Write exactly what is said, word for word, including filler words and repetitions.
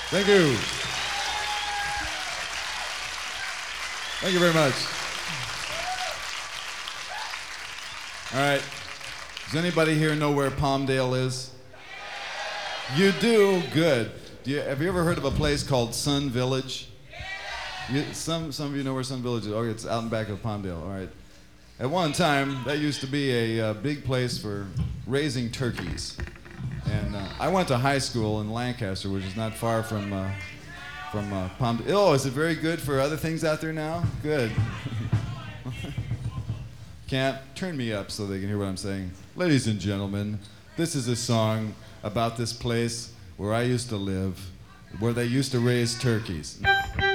Thank you. Thank you very much. All right. Does anybody here know where Palmdale is? You do? Good. Do you, have you ever heard of a place called Sun Village? You, some, some of you know where Sun Village is. Oh, it's out in back of Palmdale. All right. At one time, that used to be a, uh big place for raising turkeys. And uh, I went to high school in Lancaster, which is not far from uh, from uh, Palmdale. Oh, is it very good for other things out there now? Good. Can't turn me up so they can hear what I'm saying. Ladies and gentlemen, this is a song about this place where I used to live, where they used to raise turkeys.